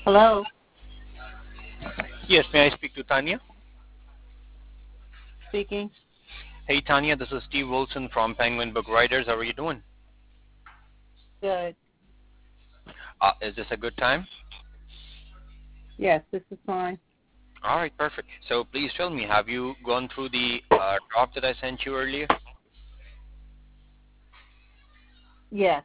Hello. Yes, may I speak to Tanya? Speaking. Hey, Tanya, this is Steve Wilson from Penguin Book Writers. How are you doing? Good. Is this a good time? Yes, this is fine. All right, perfect. So please tell me, have you gone through the draft that I sent you earlier? Yes.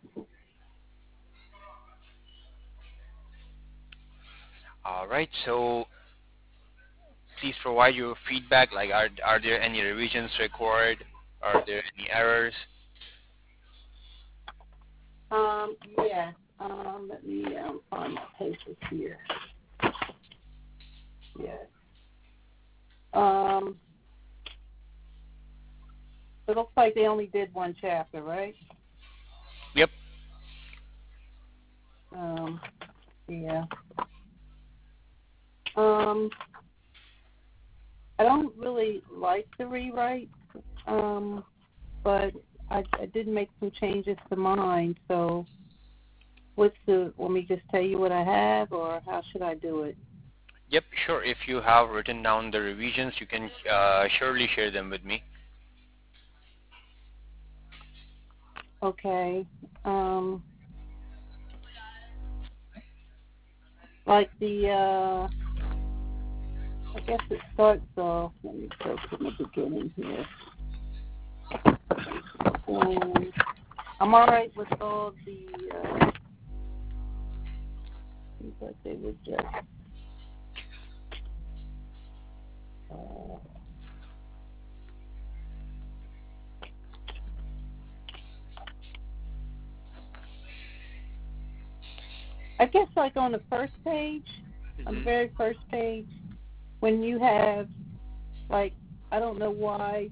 All right, so please provide your feedback. Like, are there any revisions required? Are there any errors? Yes. Let me find my papers here. Yes. It looks like they only did one chapter, right? Yep. Yeah. I don't really like the rewrite, but I did make some changes to mine. So, want me to just tell you what I have, or how should I do it? Yep, sure. If you have written down the revisions, you can surely share them with me. Okay. Like I guess it starts off, let me go from the beginning here. I'm all right with all the, seems like they would just, I guess like on the first page, on the very first page, when you have, like, I don't know why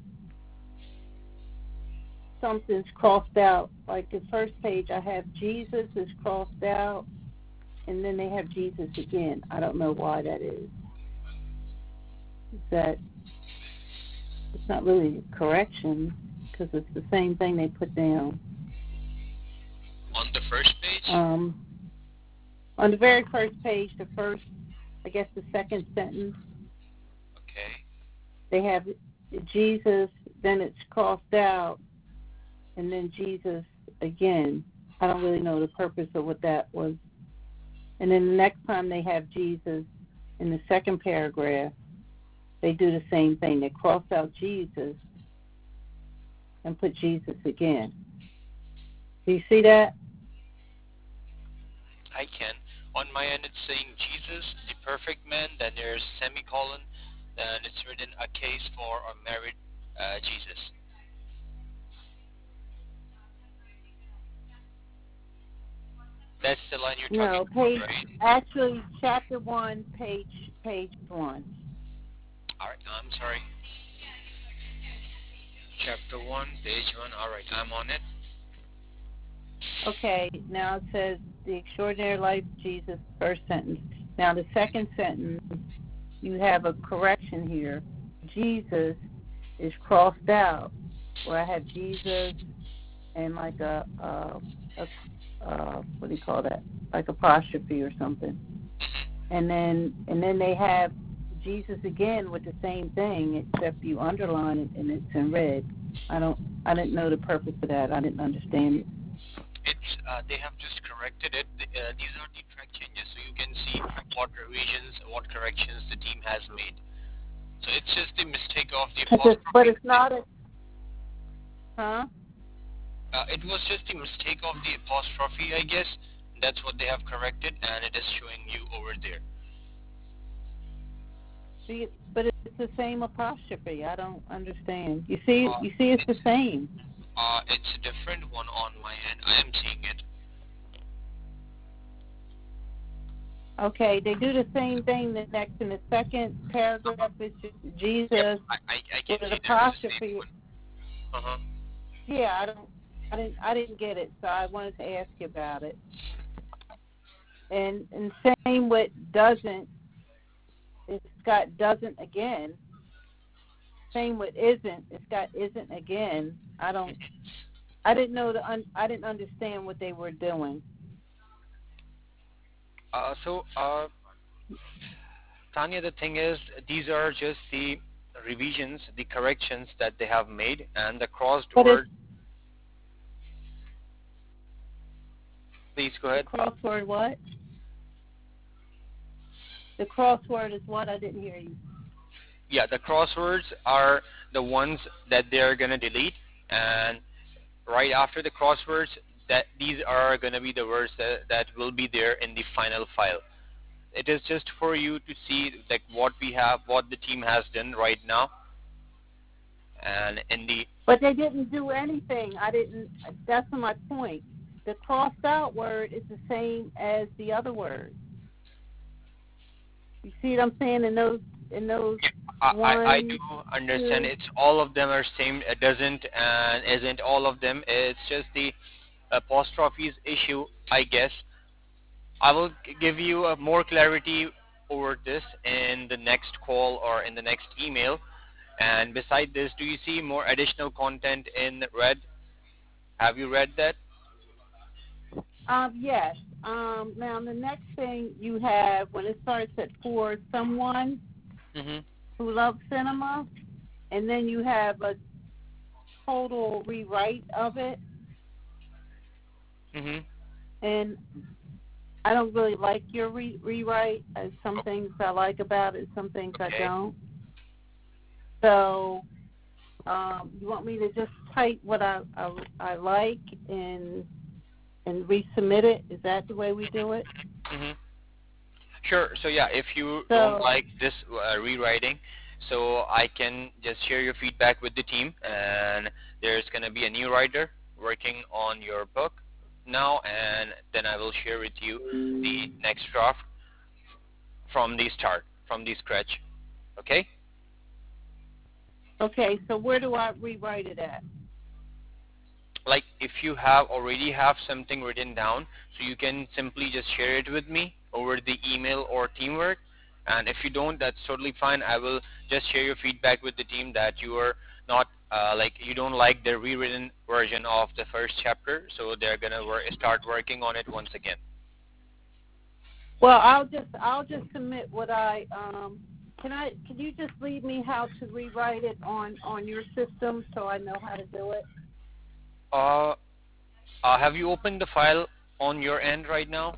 something's crossed out. Like the first page, I have Jesus is crossed out, and then they have Jesus again. I don't know why that is. That it's not really a correction because it's the same thing they put down. On the first page? On the very first page, the second sentence. Okay. They have Jesus, then it's crossed out, and then Jesus again. I don't really know the purpose of what that was. And then the next time they have Jesus in the second paragraph, they do the same thing. They cross out Jesus and put Jesus again. Do you see that? I can. On my end, it's saying Jesus, the perfect man, then there's semicolon, then it's written a case for a married Jesus. That's the line you're talking about, right? Actually, chapter 1, page 1. All right, I'm sorry. Chapter 1, page 1. All right, I'm on it. Okay, now it says the extraordinary life of Jesus, first sentence. Now the second sentence, you have a correction here. Jesus is crossed out, where I have Jesus and like a what do you call that? Like apostrophe or something. And then they have Jesus again with the same thing, except you underline it and it's in red. I didn't know the purpose of that. I didn't understand it. It's they have just corrected it. These are the track changes, so you can see what revisions, what corrections the team has made. So it's just the mistake of the apostrophe. But it's not a, huh? It was just the mistake of the apostrophe, I guess. That's what they have corrected, and it is showing you over there. But it's the same apostrophe. I don't understand. You see, it's the same. It's a different one on my end. I am seeing it. Okay, they do the same thing. The next in the second paragraph, it's just Jesus Yep, I can with see an apostrophe. Uh-huh. Yeah, I didn't get it, so I wanted to ask you about it. And same with doesn't. It's got doesn't again. Same with isn't. It's got isn't again. I didn't know I didn't understand what they were doing. Tanya, the thing is, these are just the revisions, the corrections that they have made, and the crossed But it's word. Please go the ahead. crossword what? The crossword is what? I didn't hear you. Yeah, the crosswords are the ones that they are gonna delete, and right after the crosswords, that these are gonna be the words that will be there in the final file. It is just for you to see like what we have, what the team has done right now, and in the But they didn't do anything. I didn't. That's my point. The crossed out word is the same as the other word. You see what I'm saying? In those I do one, understand. two. It's all of them are same. It doesn't and isn't all of them. It's just the apostrophes issue, I guess. I will give you more clarity over this in the next call or in the next email. And beside this, do you see more additional content in red? Have you read that? Yes. Now the next thing you have when it starts at for someone Mhm. who loves cinema, and then you have a total rewrite of it, Mhm. and I don't really like your rewrite. Some things I like about it, some things I Okay. don't. So you want me to just type what I like and resubmit it? Is that the way we do it? Mhm. Sure. So yeah, if you don't So like this rewriting, so I can just share your feedback with the team, and there's gonna be a new writer working on your book now, and then I will share with you the next draft from the start, from the scratch. Okay? okay, so where do I rewrite it at? Like if you have already have something written down, so you can simply just share it with me over the email or teamwork. And if you don't, that's totally fine. I will just share your feedback with the team that you are not like you don't like the rewritten version of the first chapter, so they're gonna start working on it once again. Well, I'll just submit what I can you just leave me how to rewrite it on your system so I know how to do it? Uh, have you opened the file on your end right now?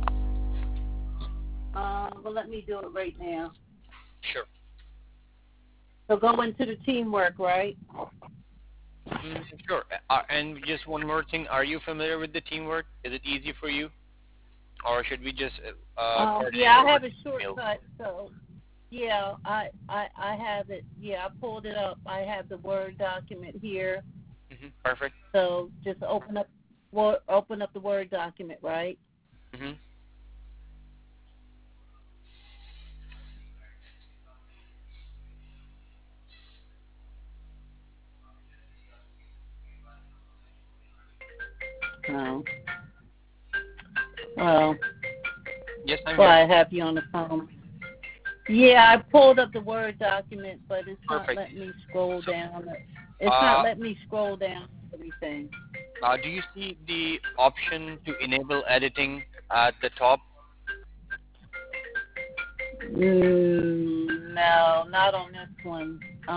Well, let me do it right now. Sure. So go into the teamwork, right? Sure. And just one more thing, are you familiar with the teamwork? Is it easy for you? Or should we just coordinate Yeah, I over have a email? shortcut, so yeah, I have it. Yeah, I pulled it up. I have the Word document here. Perfect. So just open up the Word document, right? hmm Oh, well, Yes, I'm well, here. I have you on the phone. Yeah, I pulled up the Word document, but it's not Perfect. letting me scroll So, down. It's not uh, letting me scroll down everything. do you see the option to enable editing at the top? No, not on this one.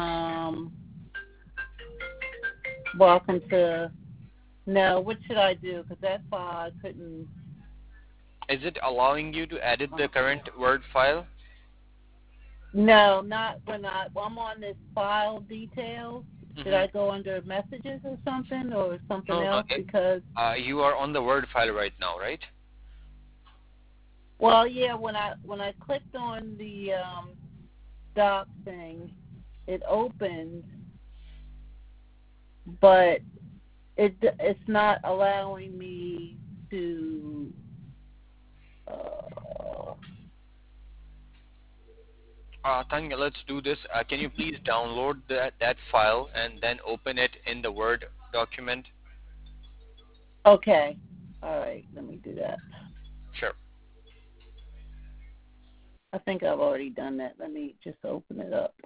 Welcome to. No, what should I do? Because that's why I couldn't. Is it allowing you to edit the current Word file? No, not when I'm on this file details. Should hmm I go under messages or something No, no. else? Because You are on the Word file right now, right? well, yeah, when I clicked on the doc thing, it opened, but it's not allowing me to. Uh, Tanya, let's do this. Can you please download that file and then open it in the Word document? okay, all right, let me do that. Sure. I think I've already done that. Let me just open it up.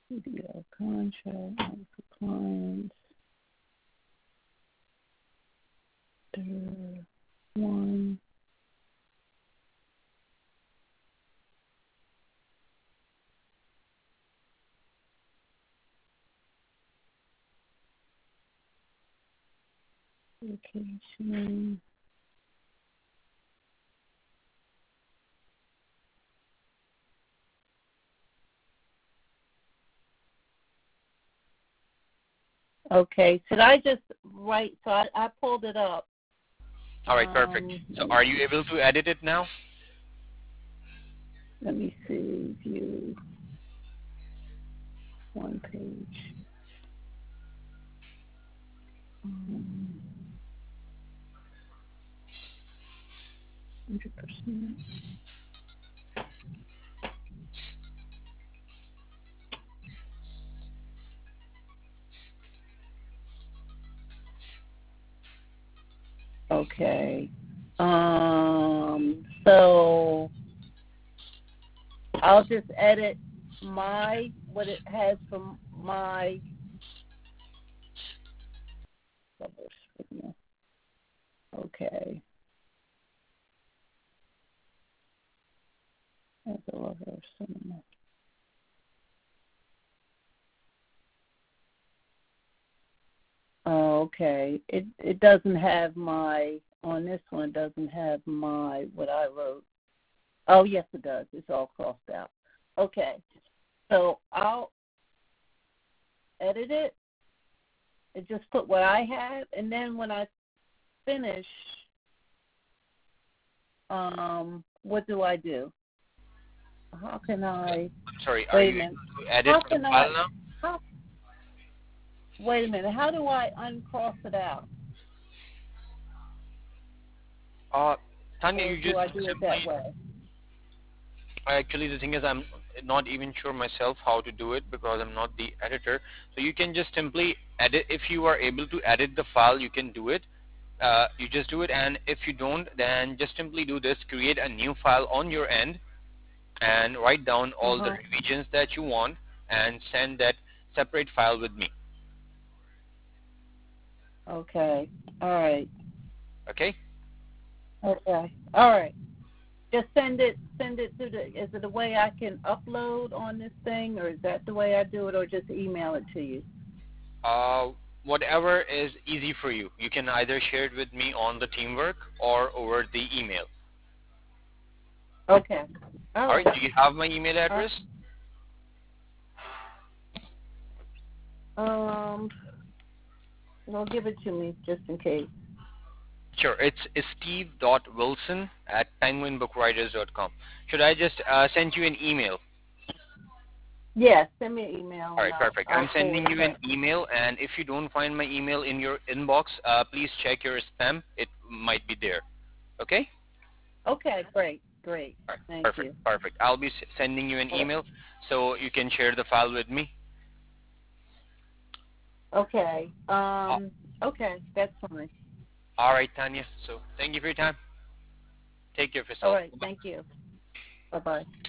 CDL contract for clients. One. Location. Okay, should I just write? So I pulled it up. All right, perfect. So are you able to edit it now? Let me see. View. One page. 100%. Okay. So I'll just edit what it has from my. Okay. That's a lot of cinema. Oh, okay. It doesn't have on this one. It doesn't have what I wrote. Oh, yes, it does. It's all crossed out. Okay. So I'll edit it and just put what I have, and then when I finish, what do I do? How can I? I'm sorry, are Wait a you minute. able to edit the file now? Wait a minute. How do I uncross it out? Tanya, Or you do just I do it that simply. way? Actually, the thing is, I'm not even sure myself how to do it because I'm not the editor. So you can just simply edit. If you are able to edit the file, you can do it. You just do it, and if you don't, then just simply do this: create a new file on your end, and write down all the revisions that you want, and send that separate file with me. Okay. All right. Okay. Okay. All right. Just send it to is it a way I can upload on this thing, or is that the way I do it, or just email it to you? Whatever is easy for you. You can either share it with me on the Teamwork or over the email. Okay. All right. Do you have my email address? Well, give it to me just in case. Sure. It's steve.wilson@penguinbookwriters.com. Should I just send you an email? Yes, send me an email. All right, perfect. I'm sending you an Back. email, and if you don't find my email in your inbox, please check your spam. It might be there. Okay? Okay, great. All right, Thank perfect, you. perfect. I'll be sending you an email so you can share the file with me. Okay. Okay, that's fine. All right, Tanya. So thank you for your time. Take care of yourself. All right, thank you. Bye-bye.